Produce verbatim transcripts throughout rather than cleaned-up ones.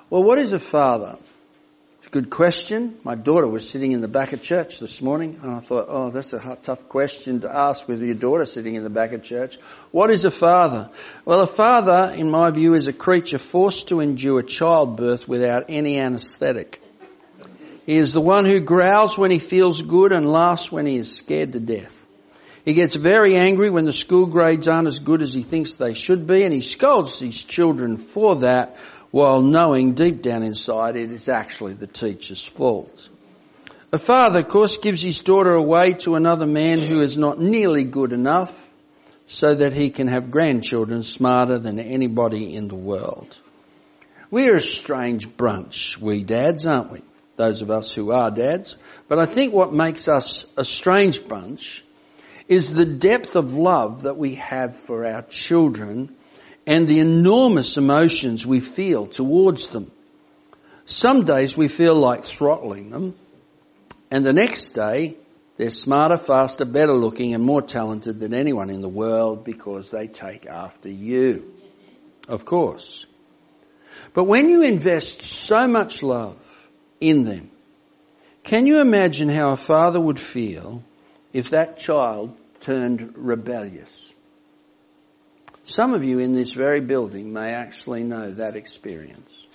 Well, what is a father? It's a good question. My daughter was sitting in the back of church this morning, and I thought, oh, that's a hard, tough question to ask with your daughter sitting in the back of church. What is a father? Well, a father, in my view, is a creature forced to endure childbirth without any anaesthetic. He is the one who growls when he feels good and laughs when he is scared to death. He gets very angry when the school grades aren't as good as he thinks they should be, and he scolds his children for that, while knowing deep down inside it is actually the teacher's fault. A father, of course, gives his daughter away to another man who is not nearly good enough so that he can have grandchildren smarter than anybody in the world. We're a strange bunch, we dads, aren't we? Those of us who are dads. But I think what makes us a strange bunch is the depth of love that we have for our children and the enormous emotions we feel towards them. Some days we feel like throttling them, and the next day they're smarter, faster, better looking and more talented than anyone in the world because they take after you. Of course. But when you invest so much love in them, can you imagine how a father would feel if that child turned rebellious? Some of you in this very building may actually know that experience.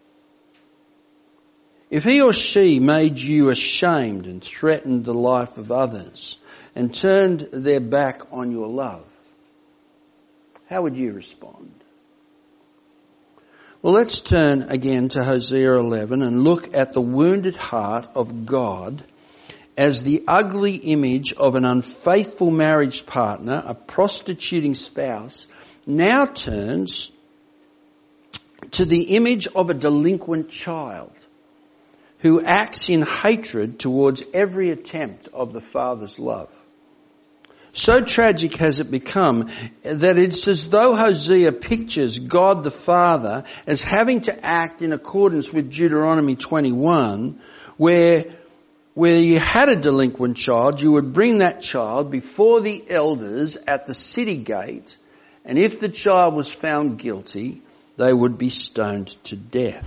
If he or she made you ashamed and threatened the life of others and turned their back on your love, how would you respond? Well, let's turn again to Hosea eleven and look at the wounded heart of God as the ugly image of an unfaithful marriage partner, a prostituting spouse, now turns to the image of a delinquent child who acts in hatred towards every attempt of the father's love. So tragic has it become that it's as though Hosea pictures God the Father as having to act in accordance with Deuteronomy twenty-one, where where you had a delinquent child, you would bring that child before the elders at the city gate, and if the child was found guilty, they would be stoned to death.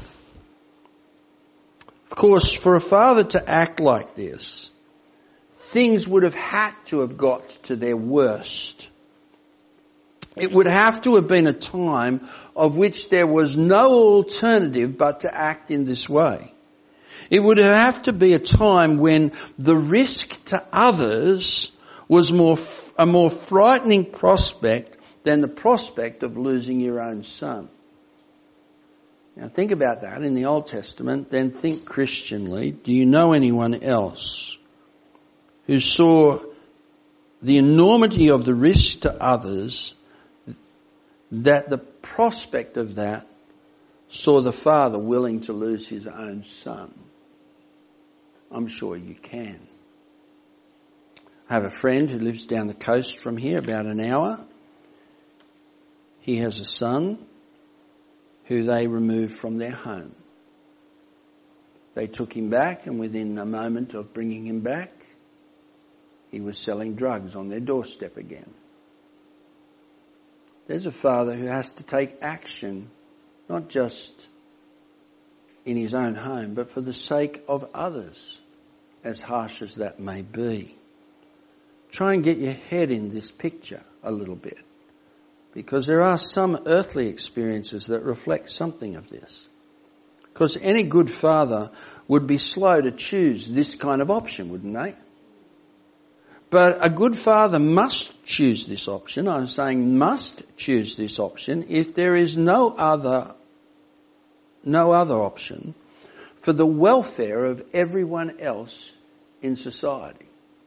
Of course, for a father to act like this, things would have had to have got to their worst. It would have to have been a time of which there was no alternative but to act in this way. It would have to be a time when the risk to others was more a more frightening prospect than the prospect of losing your own son. Now think about that in the Old Testament, then think Christianly. Do you know anyone else who saw the enormity of the risk to others, that the prospect of that saw the father willing to lose his own son? I'm sure you can. I have a friend who lives down the coast from here, about an hour. He has a son who they removed from their home. They took him back, and within a moment of bringing him back, he was selling drugs on their doorstep again. There's a father who has to take action, not just in his own home, but for the sake of others, as harsh as that may be. Try and get your head in this picture a little bit, because there are some earthly experiences that reflect something of this. Because any good father would be slow to choose this kind of option, wouldn't they? But a good father must choose this option. I'm saying must choose this option if there is no other, no other option for the welfare of everyone else in society.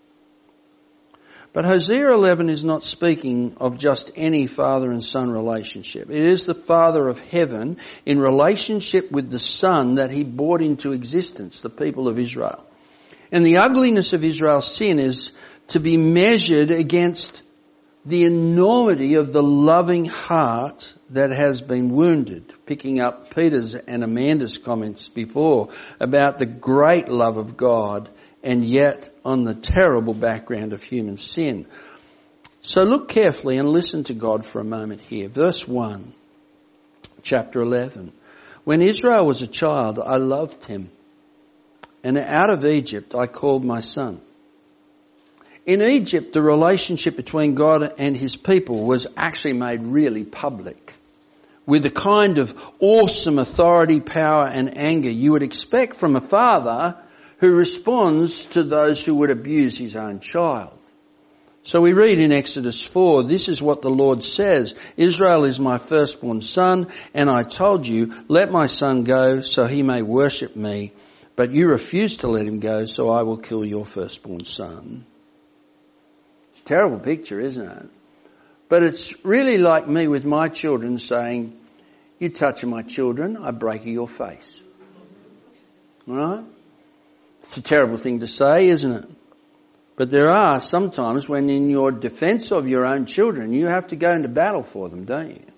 But Hosea eleven is not speaking of just any father and son relationship. It is the Father of heaven in relationship with the Son that he brought into existence, the people of Israel. And the ugliness of Israel's sin is to be measured against the enormity of the loving heart that has been wounded. Picking up Peter's and Amanda's comments before about the great love of God, and yet on the terrible background of human sin. So look carefully and listen to God for a moment here. Verse one, chapter eleven. When Israel was a child, I loved him, and out of Egypt I called my son. In Egypt, the relationship between God and his people was actually made really public, with the kind of awesome authority, power and anger you would expect from a father who responds to those who would abuse his own child. So we read in Exodus four, this is what the Lord says, Israel is my firstborn son, and I told you, let my son go so he may worship me, but you refused to let him go, so I will kill your firstborn son. Terrible picture, isn't it? But it's really like me with my children saying, you touch my children, I break your face. Right? It's a terrible thing to say, isn't it? But there are sometimes when in your defence of your own children, you have to go into battle for them, don't you?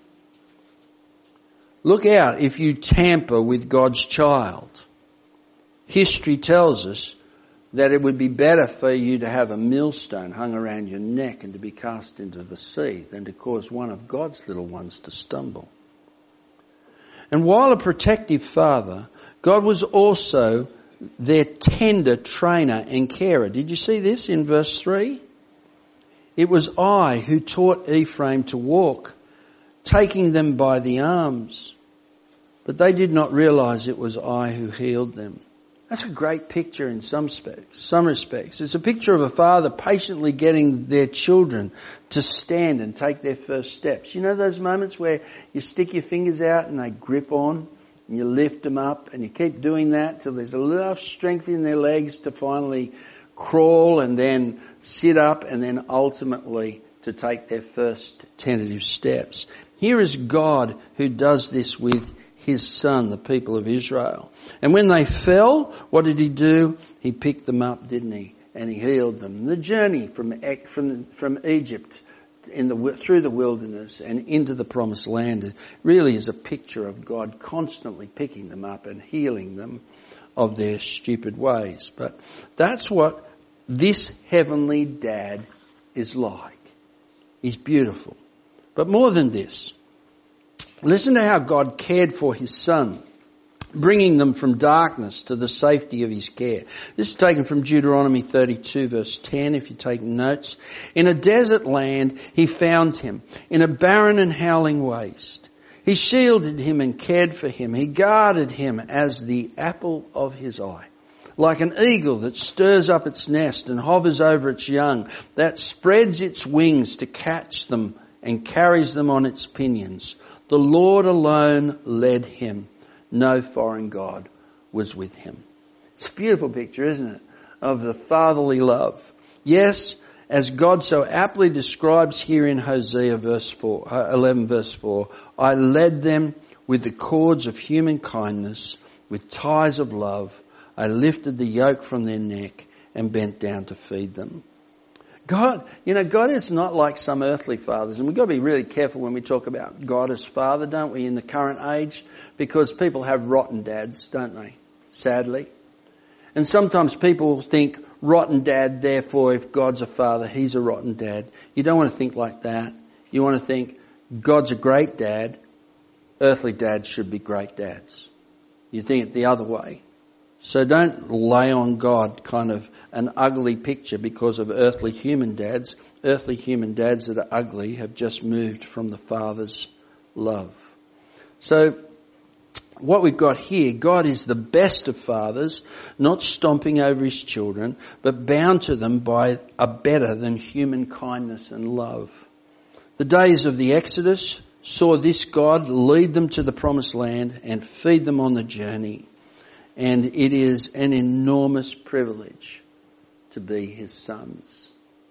Look out if you tamper with God's child. History tells us that it would be better for you to have a millstone hung around your neck and to be cast into the sea than to cause one of God's little ones to stumble. And while a protective father, God was also their tender trainer and carer. Did you see this in verse three? It was I who taught Ephraim to walk, taking them by the arms. But they did not realize it was I who healed them. That's a great picture in some respects. Some respects. It's a picture of a father patiently getting their children to stand and take their first steps. You know those moments where you stick your fingers out and they grip on? And you lift them up and you keep doing that till there's enough strength in their legs to finally crawl and then sit up and then ultimately to take their first tentative steps. Here is God who does this with his son, the people of Israel. And when they fell, what did he do? He picked them up, didn't he? And he healed them. The journey from from from Egypt in the through the wilderness and into the promised land really is a picture of God constantly picking them up and healing them of their stupid ways. But that's what this heavenly dad is like. He's beautiful. But more than this, listen to how God cared for his son, bringing them from darkness to the safety of his care. This is taken from Deuteronomy thirty-two verse ten, if you're taking notes. In a desert land he found him, in a barren and howling waste. He shielded him and cared for him. He guarded him as the apple of his eye. Like an eagle that stirs up its nest and hovers over its young, that spreads its wings to catch them and carries them on its pinions. The Lord alone led him. No foreign god was with him. It's a beautiful picture, isn't it, of the fatherly love. Yes, as God so aptly describes here in Hosea verse four, eleven verse four, I led them with the cords of human kindness, with ties of love. I lifted the yoke from their neck and bent down to feed them. God, you know, God is not like some earthly fathers. And we've got to be really careful when we talk about God as father, don't we, in the current age? Because people have rotten dads, don't they? Sadly. And sometimes people think rotten dad, therefore if God's a father, he's a rotten dad. You don't want to think like that. You want to think God's a great dad. Earthly dads should be great dads. You think it the other way. So don't lay on God kind of an ugly picture because of earthly human dads. Earthly human dads that are ugly have just moved from the Father's love. So what we've got here, God is the best of fathers, not stomping over his children, but bound to them by a better than human kindness and love. The days of the Exodus saw this God lead them to the promised land and feed them on the journey. And it is an enormous privilege to be his sons.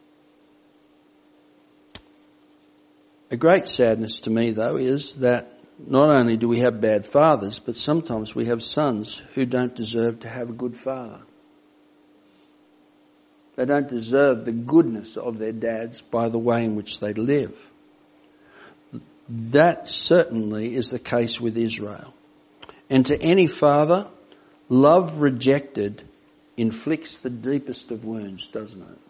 A great sadness to me, though, is that not only do we have bad fathers, but sometimes we have sons who don't deserve to have a good father. They don't deserve the goodness of their dads by the way in which they live. That certainly is the case with Israel. And to any father, love rejected inflicts the deepest of wounds, doesn't it?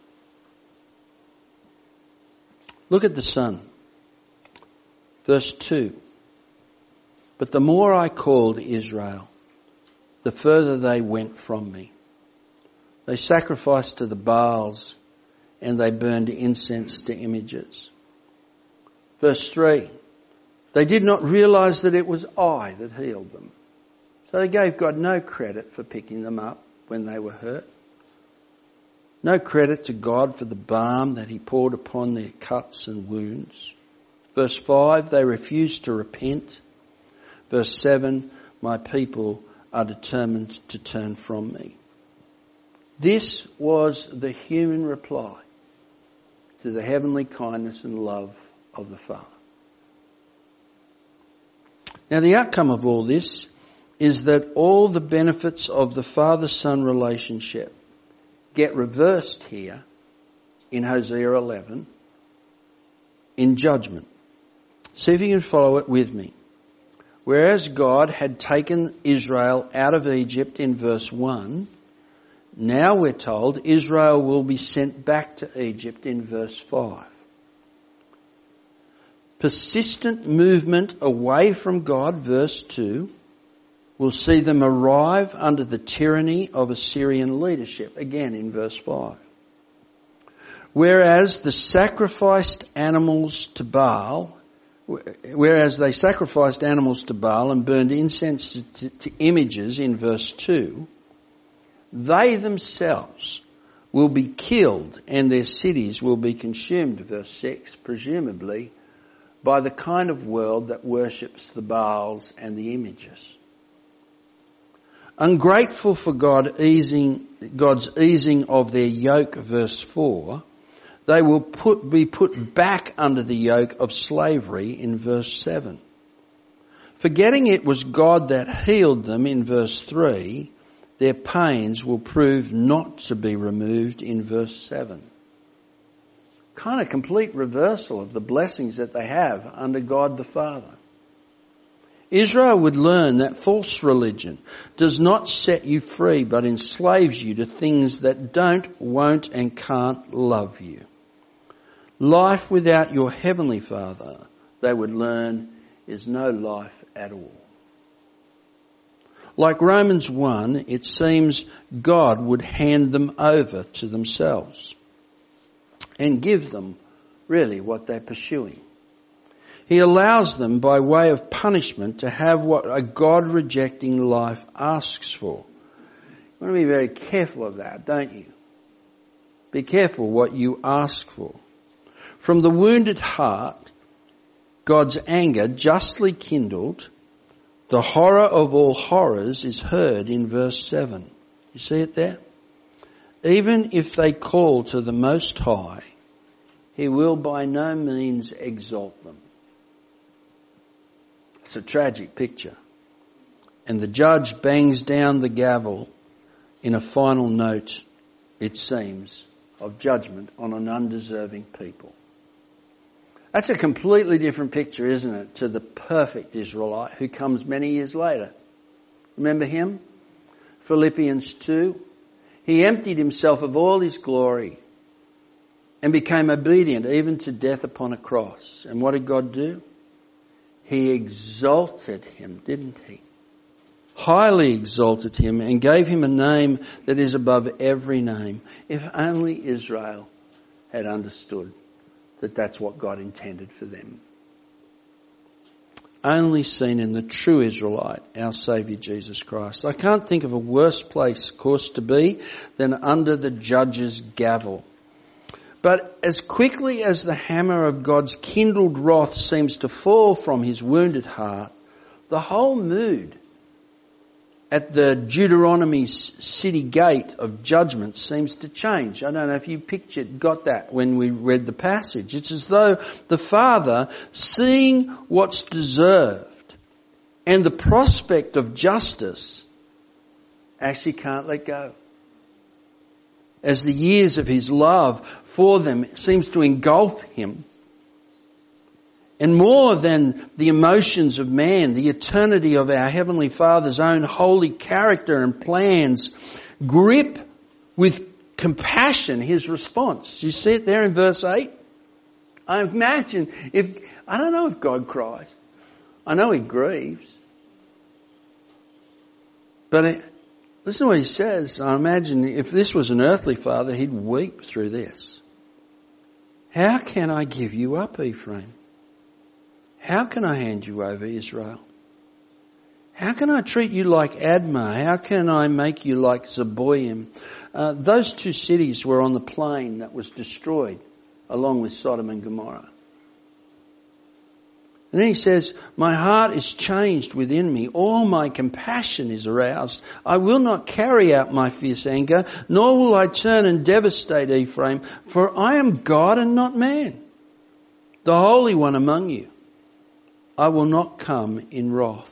Look at the son. Verse two. But the more I called Israel, the further they went from me. They sacrificed to the Baals and they burned incense to images. Verse three, they did not realize that it was I that healed them. So they gave God no credit for picking them up when they were hurt. No credit to God for the balm that he poured upon their cuts and wounds. Verse five, they refused to repent. Verse seven, my people are determined to turn from me. This was the human reply to the heavenly kindness and love of the Father. Now the outcome of all this is that all the benefits of the Father-Son relationship get reversed here in Hosea eleven in judgment. See if you can follow it with me. Whereas God had taken Israel out of Egypt in verse one, now we're told Israel will be sent back to Egypt in verse five. Persistent movement away from God, verse two, will see them arrive under the tyranny of Assyrian leadership, again in verse five. Whereas the sacrificed animals to Baal, whereas they sacrificed animals to Baal and burned incense to, to images in verse two, they themselves will be killed and their cities will be consumed, verse six, presumably by the kind of world that worships the Baals and the images. Ungrateful for God easing, God's easing of their yoke, verse four, they will put, be put back under the yoke of slavery in verse seven. Forgetting it was God that healed them in verse three, their pains will prove not to be removed in verse seven. Kind of complete reversal of the blessings that they have under God the Father. Israel would learn that false religion does not set you free but enslaves you to things that don't, won't and can't love you. Life without your Heavenly Father, they would learn, is no life at all. Like Romans one, it seems God would hand them over to themselves and give them really what they're pursuing. He allows them by way of punishment to have what a God-rejecting life asks for. You want to be very careful of that, don't you? Be careful what you ask for. From the wounded heart, God's anger justly kindled, the horror of all horrors is heard in verse seven. You see it there? Even if they call to the Most High, he will by no means exalt them. It's a tragic picture. And the judge bangs down the gavel in a final note, it seems, of judgment on an undeserving people. That's a completely different picture, isn't it, to the perfect Israelite who comes many years later. Remember him? Philippians two. He emptied himself of all his glory and became obedient even to death upon a cross. And what did God do? He exalted him, didn't he? Highly exalted him and gave him a name that is above every name. If only Israel had understood that that's what God intended for them. Only seen in the true Israelite, our Saviour Jesus Christ. I can't think of a worse place, of course, to be than under the judge's gavel. But as quickly as the hammer of God's kindled wrath seems to fall from his wounded heart, the whole mood at the Deuteronomy city gate of judgment seems to change. I don't know if you pictured, got that when we read the passage. It's as though the Father, seeing what's deserved and the prospect of justice, actually can't let go. As the years of his love for them seems to engulf him. And more than the emotions of man, the eternity of our Heavenly Father's own holy character and plans grip with compassion his response. You see it there in verse eight? I imagine if, I don't know if God cries. I know he grieves. But it, listen to what he says. I imagine if this was an earthly father, he'd weep through this. How can I give you up, Ephraim? How can I hand you over, Israel? How can I treat you like Admah? How can I make you like Zeboim? Uh, those two cities were on the plain that was destroyed along with Sodom and Gomorrah. And then he says, my heart is changed within me. All my compassion is aroused. I will not carry out my fierce anger, nor will I turn and devastate Ephraim, for I am God and not man, the Holy One among you. I will not come in wrath.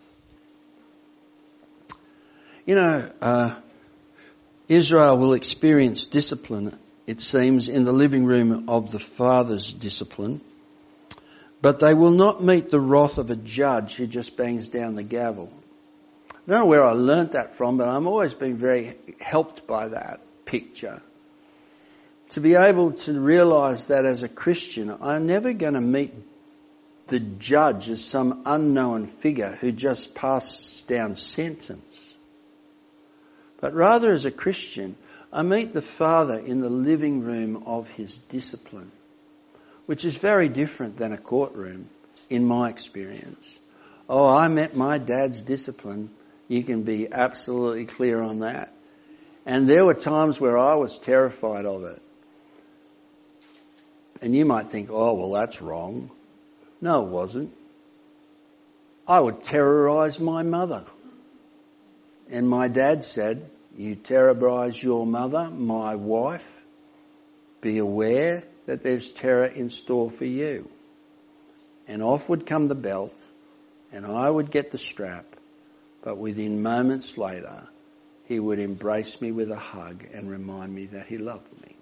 You know, uh, Israel will experience discipline, it seems, in the living room of the Father's discipline. But they will not meet the wrath of a judge who just bangs down the gavel. I don't know where I learnt that from, but I've always been very helped by that picture. To be able to realise that as a Christian, I'm never going to meet the judge as some unknown figure who just passes down sentence. But rather as a Christian, I meet the Father in the living room of his discipline, which is very different than a courtroom in my experience. Oh, I met my dad's discipline. You can be absolutely clear on that. And there were times where I was terrified of it. And you might think, oh, well, that's wrong. No, it wasn't. I would terrorise my mother. And my dad said, you terrorise your mother, my wife, be aware that there's terror in store for you. And off would come the belt, and I would get the strap, but within moments later, he would embrace me with a hug and remind me that he loved me.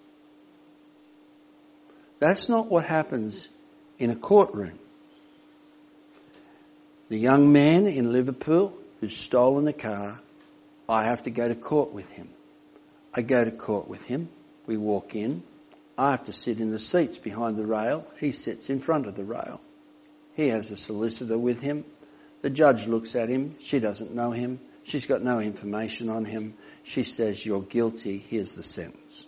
That's not what happens in a courtroom. The young man in Liverpool who's stolen a car, I have to go to court with him. I go to court with him. We walk in. I have to sit in the seats behind the rail. He sits in front of the rail. He has a solicitor with him. The judge looks at him. She doesn't know him. She's got no information on him. She says, you're guilty. Here's the sentence.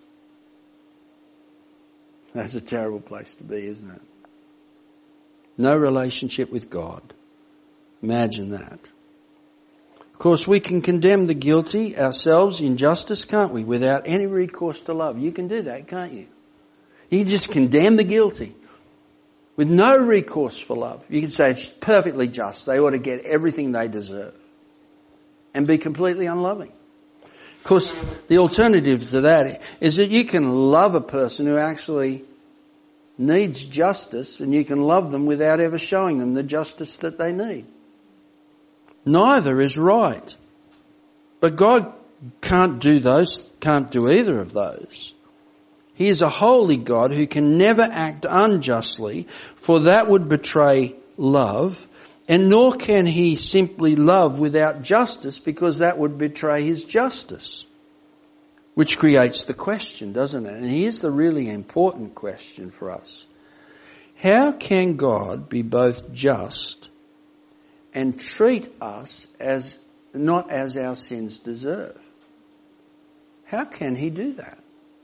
That's a terrible place to be, isn't it? No relationship with God. Imagine that. Of course, we can condemn the guilty ourselves in justice, can't we? Without any recourse to love. You can do that, can't you? You can just condemn the guilty with no recourse for love. You can say it's perfectly just. They ought to get everything they deserve. And be completely unloving. Of course, the alternative to that is that you can love a person who actually needs justice, and you can love them without ever showing them the justice that they need. Neither is right. But God can't do those, can't do either of those. He is a holy God who can never act unjustly, for that would betray love, and nor can he simply love without justice, because that would betray his justice. Which creates the question, doesn't it? And here's the really important question for us. How can God be both just and treat us as not as our sins deserve? How can he do that?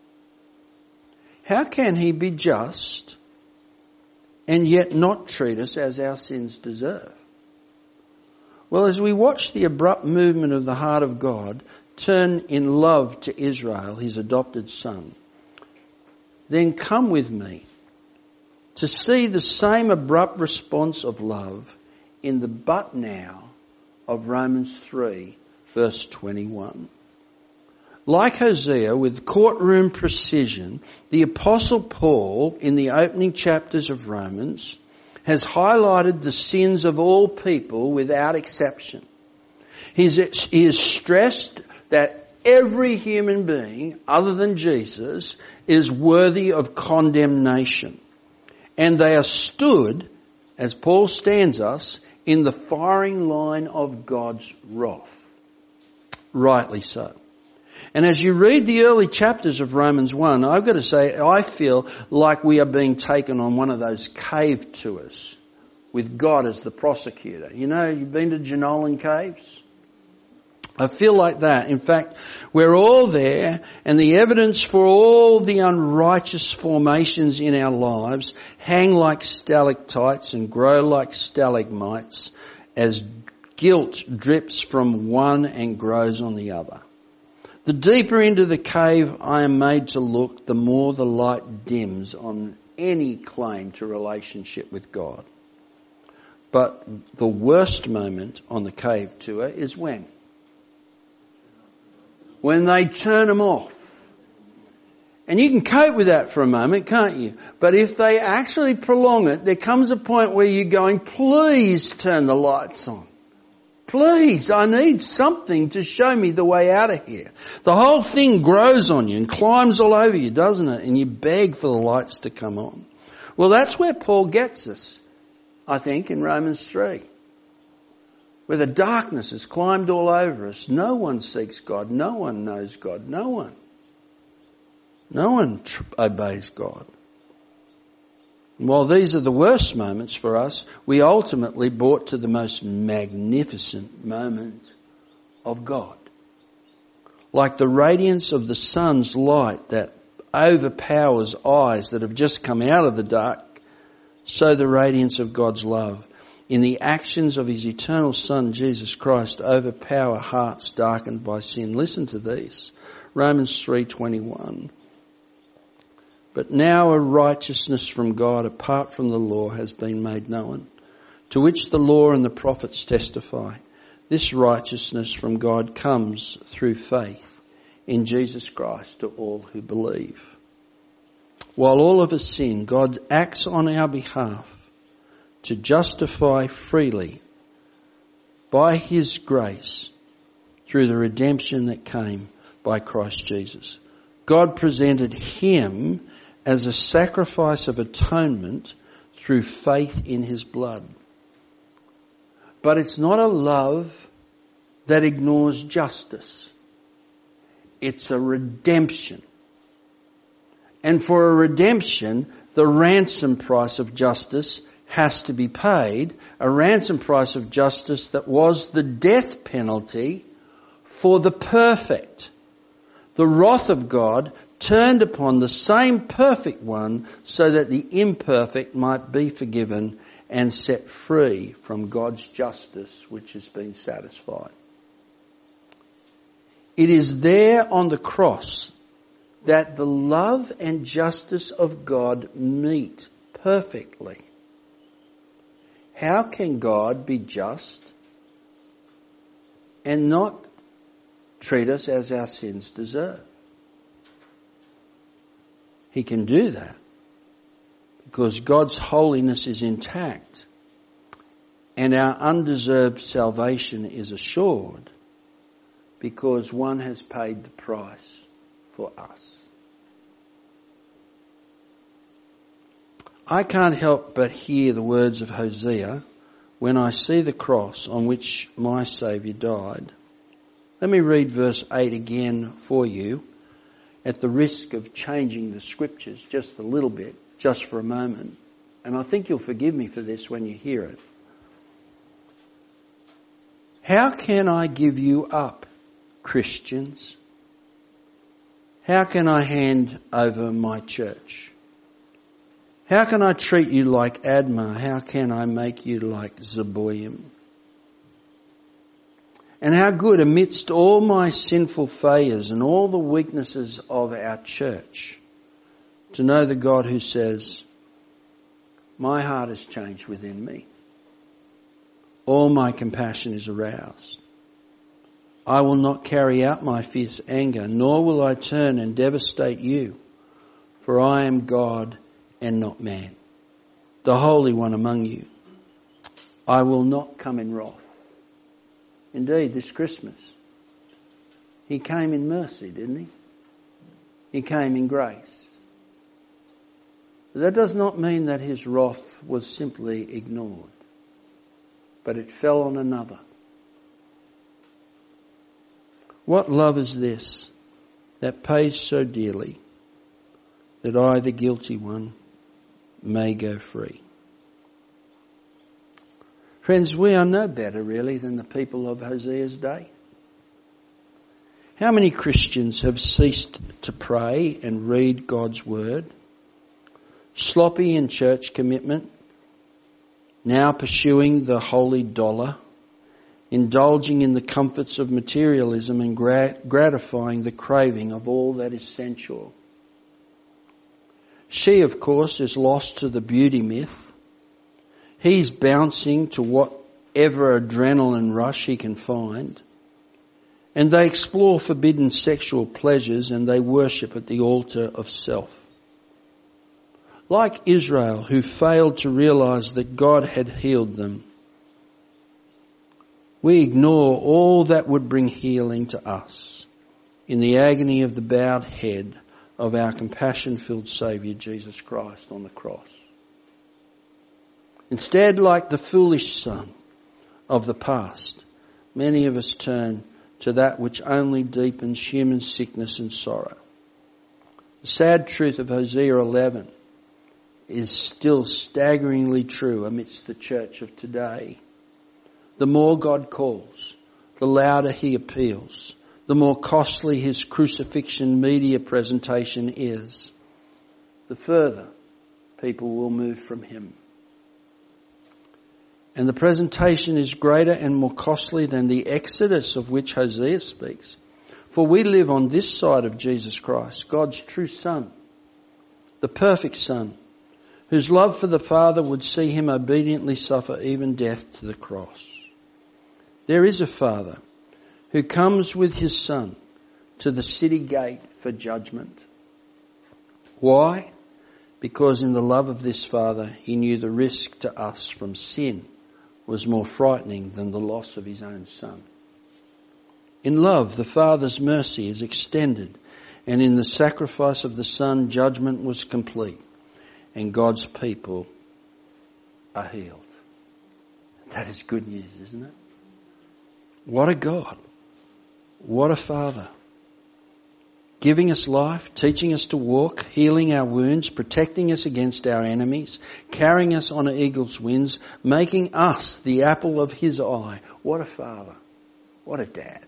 How can he be just and yet not treat us as our sins deserve? Well, as we watch the abrupt movement of the heart of God turn in love to Israel, his adopted son, then come with me to see the same abrupt response of love in the but now of Romans three, verse twenty-one. Like Hosea, with courtroom precision, the Apostle Paul, in the opening chapters of Romans, has highlighted the sins of all people without exception. He's, he has stressed that every human being, other than Jesus, is worthy of condemnation. And they are stood, as Paul stands us, in the firing line of God's wrath. Rightly so. And as you read the early chapters of Romans one, I've got to say, I feel like we are being taken on one of those cave tours with God as the prosecutor. You know, you've been to Jenolan Caves? I feel like that. In fact, we're all there, and the evidence for all the unrighteous formations in our lives hang like stalactites and grow like stalagmites as guilt drips from one and grows on the other. The deeper into the cave I am made to look, the more the light dims on any claim to relationship with God. But the worst moment on the cave tour is when? When they turn them off. And you can cope with that for a moment, can't you? But if they actually prolong it, there comes a point where you're going, please turn the lights on. Please, I need something to show me the way out of here. The whole thing grows on you and climbs all over you, doesn't it? And you beg for the lights to come on. Well, that's where Paul gets us, I think, in Romans three. Where the darkness has climbed all over us. No one seeks God. No one knows God. No one. No one tr- obeys God. And while these are the worst moments for us, we ultimately brought to the most magnificent moment of God. Like the radiance of the sun's light that overpowers eyes that have just come out of the dark, so the radiance of God's love in the actions of his eternal Son, Jesus Christ, overpower hearts darkened by sin. Listen to these. Romans three twenty-one. But now a righteousness from God apart from the law has been made known, to which the law and the prophets testify. This righteousness from God comes through faith in Jesus Christ to all who believe. While all of us sin, God acts on our behalf to justify freely by his grace through the redemption that came by Christ Jesus. God presented him as a sacrifice of atonement through faith in his blood. But it's not a love that ignores justice. It's a redemption. And for a redemption, the ransom price of justice has to be paid, a ransom price of justice that was the death penalty for the perfect. The wrath of God turned upon the same perfect one so that the imperfect might be forgiven and set free from God's justice which has been satisfied. It is there on the cross that the love and justice of God meet perfectly. How can God be just and not treat us as our sins deserve? He can do that because God's holiness is intact and our undeserved salvation is assured because one has paid the price for us. I can't help but hear the words of Hosea when I see the cross on which my Saviour died. Let me read verse eight again for you at the risk of changing the scriptures just a little bit, just for a moment. And I think you'll forgive me for this when you hear it. How can I give you up, Christians? How can I hand over my church? How can I treat you like Admah? How can I make you like Zeboim? And how good amidst all my sinful failures and all the weaknesses of our church to know the God who says, my heart has changed within me. All my compassion is aroused. I will not carry out my fierce anger, nor will I turn and devastate you, for I am God and not man, the Holy One among you. I will not come in wrath. Indeed, this Christmas, he came in mercy, didn't he? He came in grace. But that does not mean that his wrath was simply ignored, but it fell on another. What love is this that pays so dearly that I, the guilty one, may go free? Friends, we are no better really than the people of Hosea's day. How many Christians have ceased to pray and read God's word? Sloppy in church commitment, now pursuing the holy dollar, indulging in the comforts of materialism and grat- gratifying the craving of all that is sensual. She, of course, is lost to the beauty myth. He's bouncing to whatever adrenaline rush he can find. And they explore forbidden sexual pleasures and they worship at the altar of self. Like Israel, who failed to realise that God had healed them, we ignore all that would bring healing to us in the agony of the bowed head of our compassion-filled Saviour Jesus Christ on the cross. Instead, like the foolish son of the past, many of us turn to that which only deepens human sickness and sorrow. The sad truth of Hosea eleven is still staggeringly true amidst the church of today. The more God calls, the louder he appeals, the more costly his crucifixion media presentation is, the further people will move from him. And the presentation is greater and more costly than the exodus of which Hosea speaks. For we live on this side of Jesus Christ, God's true Son, the perfect Son, whose love for the Father would see him obediently suffer even death to the cross. There is a Father who comes with his Son to the city gate for judgment. Why? Because in the love of this Father, he knew the risk to us from sin was more frightening than the loss of his own Son. In love, the Father's mercy is extended, and in the sacrifice of the Son, judgment was complete, and God's people are healed. That is good news, isn't it? What a God. What a Father. Giving us life, teaching us to walk, healing our wounds, protecting us against our enemies, carrying us on eagle's wings, making us the apple of his eye. What a Father. What a Dad.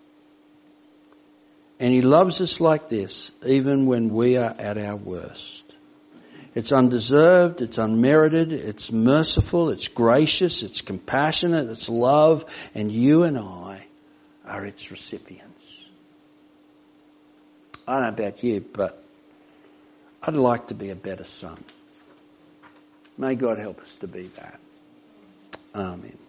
And he loves us like this, even when we are at our worst. It's undeserved, it's unmerited, it's merciful, it's gracious, it's compassionate, it's love, and you and I are its recipients. I don't know about you, but I'd like to be a better son. May God help us to be that. Amen.